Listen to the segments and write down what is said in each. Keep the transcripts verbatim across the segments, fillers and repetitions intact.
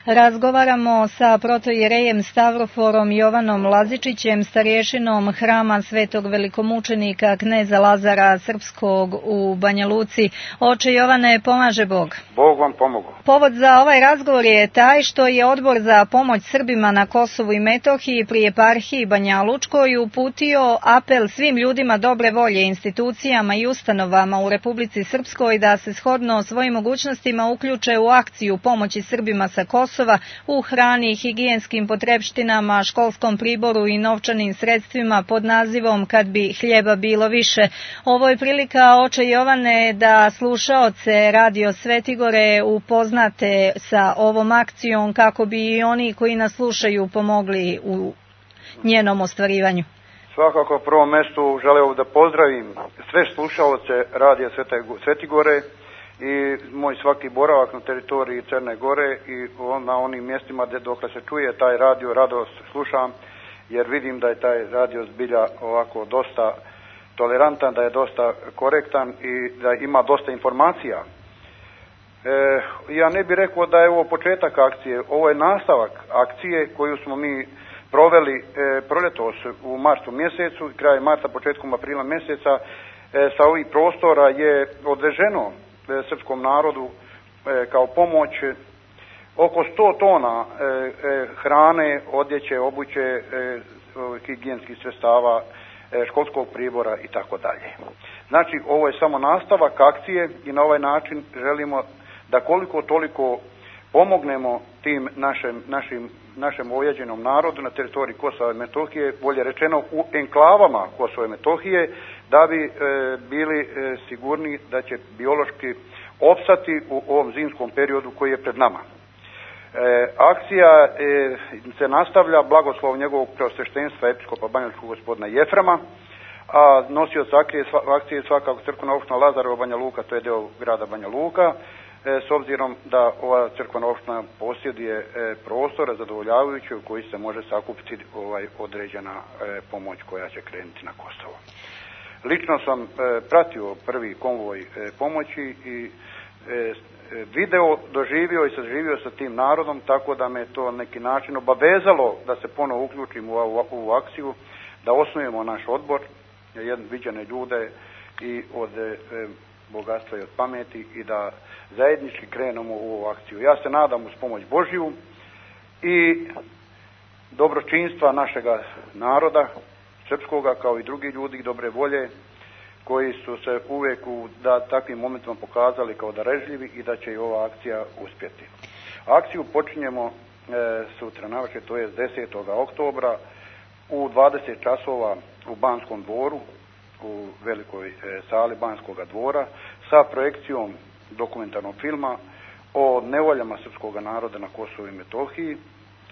Razgovaramo sa protoijerejem Stavroforom Jovanom Lazičićem, starješinom hrama Svetog velikomučenika kneza Lazara Srpskog u Banja Luci. Oče Jovane, pomaže Bog. Bog vam pomogu. Povod za ovaj razgovor je taj što je Odbor za pomoć Srbima na Kosovu i Metohiji pri eparhiji Banja Lučkoj uputio apel svim ljudima dobre volje, institucijama i ustanovama u Republici Srpskoj da se shodno svojim mogućnostima uključe u akciju pomoći Srbima sa Kosova u hrani, higijenskim potrepštinama, školskom priboru i novčanim sredstvima pod nazivom Kad bi hljeba bilo više. Ovo je prilika, oče Jovane, da slušaoce Radio Svetigore upoznate sa ovom akcijom kako bi i oni koji nas slušaju pomogli u njenom ostvarivanju. Svakako u prvom mjestu želeo da pozdravim sve slušaoce Radio Svetigore i moj svaki boravak na teritoriji Crne Gore i na onim mjestima gdje dokle se čuje taj radio, radost slušam, jer vidim da je taj radio zbilja ovako dosta tolerantan, da je dosta korektan i da ima dosta informacija. E, ja ne bih rekao da je ovo početak akcije, ovo je nastavak akcije koju smo mi proveli e, proljetos u martu mjesecu, kraj marta, početkom aprila mjeseca. E, sa ovih prostora je odveženo srpskom narodu e, kao pomoć oko sto tona e, e, hrane, odjeće, obuće, e, higijenskih sredstava, e, školskog pribora i tako dalje. Znači, ovo je samo nastavak akcije i na ovaj način želimo da koliko toliko pomognemo tim našem, našim, našem ojađenom narodu na teritoriji Kosova i Metohije, bolje rečeno u enklavama Kosova i Metohije, da bi e, bili e, sigurni da će biološki opstati u ovom zimskom periodu koji je pred nama. E, akcija e, se nastavlja blagoslov njegovog preosveštenstva episkopa banjalučkog gospodina Jefrema, a nosioc akcije, akcije svakako crkvena opština Lazareva Banja Luka, to je deo grada Banja Luka, e, s obzirom da ova crkvena opština posjeduje e, prostora zadovoljavajući u koji se može sakupiti ovaj određena e, pomoć koja će krenuti na Kosovo. Lično sam e, pratio prvi konvoj e, pomoći i e, video, doživio i saživio sa tim narodom, tako da me to na neki način obavezalo da se ponovo uključim u ovu, ovu akciju, da osnujemo naš odbor, jedne viđene ljude i od e, bogatstva i od pameti i da zajednički krenemo u ovu akciju. Ja se nadam uz pomoć Božju i dobročinstva našega naroda, srpskoga, kao i drugi ljudi dobre volje, koji su se uvijek u da, takvim momentima pokazali kao darežljivi i da će i ova akcija uspjeti. Akciju počinjemo e, sutra navečer, to je desetog oktobra u dvadeset časova u Banskom dvoru, u velikoj e, sali Banskoga dvora, sa projekcijom dokumentarnog filma o nevoljama srpskog naroda na Kosovu i Metohiji. E,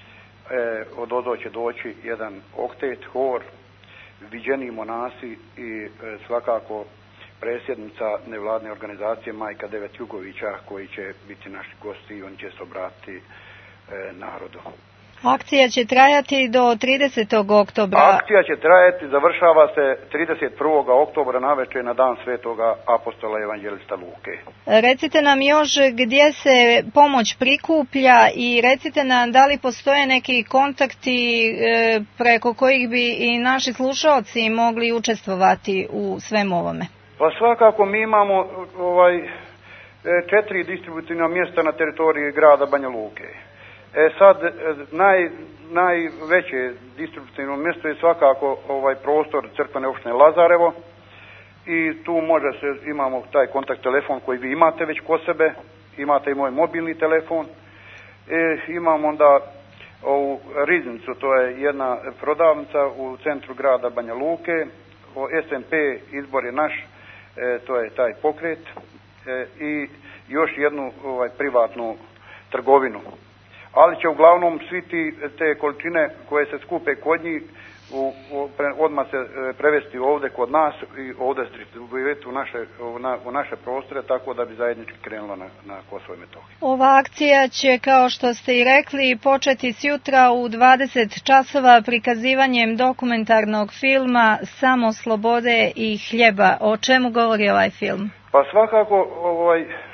od odo će doći jedan oktet, hor, viđeni monasi i e, svakako predsjednica nevladne organizacije Majka Devet Jugovića, koji će biti naši gosti i oni će se obratiti e, narodu. Akcija će trajati do tridesetog oktobra. Akcija će trajati, završava se trideset prvog oktobra navečer na dan Svetoga apostola evanđelista Luke. Recite nam još gdje se pomoć prikuplja i recite nam da li postoje neki kontakti e, preko kojih bi i naši slušaoci mogli učestvovati u svemu ovome. Pa svakako mi imamo ovaj, četiri distributivna mjesta na teritoriji grada Banja Luke. E sad, naj, najveće distributivno mjesto je svakako ovaj prostor crkvene opštine Lazarevo i tu može se, imamo taj kontakt telefon koji vi imate već kod sebe, imate i moj mobilni telefon. E, imamo onda ovu riznicu, to je jedna prodavnica u centru grada Banja Luke, o S M P izbor je naš, e, to je taj pokret, e, i još jednu ovaj, privatnu trgovinu. Ali će uglavnom svi ti, te količine koje se skupe kod njih u, u, pre, odmah se e, prevesti ovdje kod nas i ovdje distribuirati u naše, u, na, u naše prostore, tako da bi zajednički krenulo na, na Kosovo i Metohiju. Ova akcija će, kao što ste i rekli, početi sjutra u dvadeset časova prikazivanjem dokumentarnog filma Samo slobode i hljeba. O čemu govori ovaj film? Pa svakako ovaj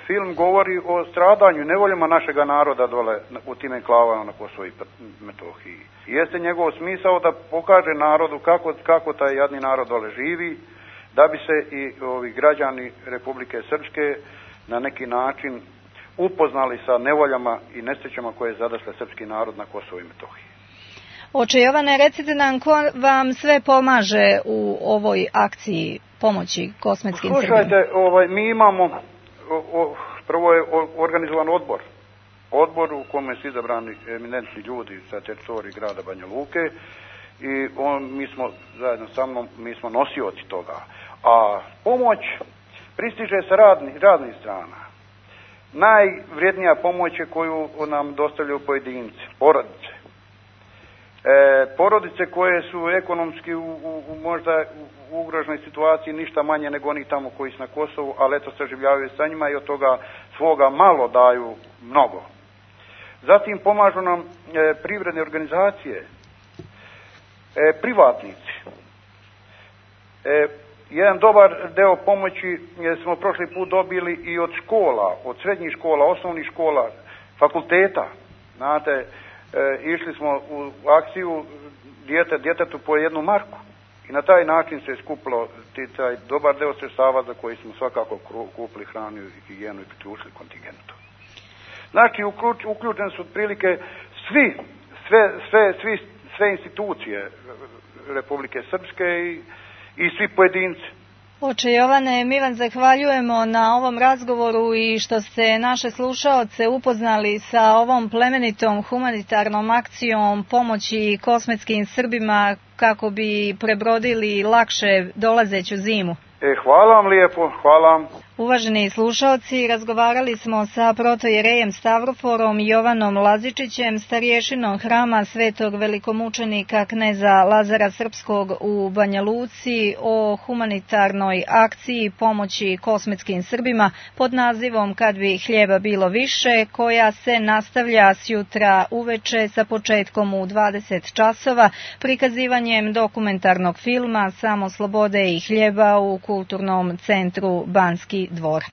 film govori o stradanju i nevoljama našega naroda dole u tim enklavama na Kosovu i Metohiji. Jeste njegov smisao da pokaže narodu kako, kako taj jadni narod dole živi, da bi se i ovi građani Republike Srpske na neki način upoznali sa nevoljama i nesrećama koje je zadesle srpski narod na Kosovu i Metohiji. Oče Jovane, recite nam ko vam sve pomaže u ovoj akciji pomoći kosmetskim Srbima? Slušajte, ovaj, mi imamo, o, o, prvo je organizovan odbor. Odbor u kome su izabrani eminentni ljudi sa teritorije grada Banja Luke i on, mi smo zajedno sa mnom, mi smo nosioci toga. A pomoć pristiže sa radni, radnih strana. Najvrijednija pomoć je koju nam dostavljaju pojedinci, porodice. E, porodice koje su ekonomski u, u, u možda u ugroženoj situaciji ništa manje nego oni tamo koji su na Kosovu, ali eto se življavaju sa njima i od toga svoga malo daju mnogo. Zatim pomažu nam e, privredne organizacije, e, privatnici. E, jedan dobar deo pomoći smo prošli put dobili i od škola, od srednjih škola, osnovnih škola, fakulteta. Znate, e, išli smo u akciju djete, djetetu po jednu marku i na taj način se je skupilo ti, taj dobar deo sredstava za koji smo svakako kupili hranu i higijenu i priključili kontingentu. Znači, uključene su otprilike svi, sve, sve, svi, sve institucije Republike Srpske i, i svi pojedinci. Oče Jovane, mi vam zahvaljujemo na ovom razgovoru i što ste naše slušaoce upoznali sa ovom plemenitom humanitarnom akcijom pomoći kosmetskim Srbima kako bi prebrodili lakše dolazeću zimu. E, hvala vam lijepo, hvala vam. Uvaženi slušaoci, razgovarali smo sa protojerejem Stavroforom Jovanom Lazičićem, starješinom hrama Svetog velikomučenika kneza Lazara Srpskog u Banja Luci o humanitarnoj akciji pomoći kosmetskim Srbima pod nazivom Kad bi hljeba bilo više, koja se nastavlja sjutra uveče sa početkom u dvadeset časova prikazivanjem dokumentarnog filma Samo slobode i hljeba u Kulturnom centru Banski dvor.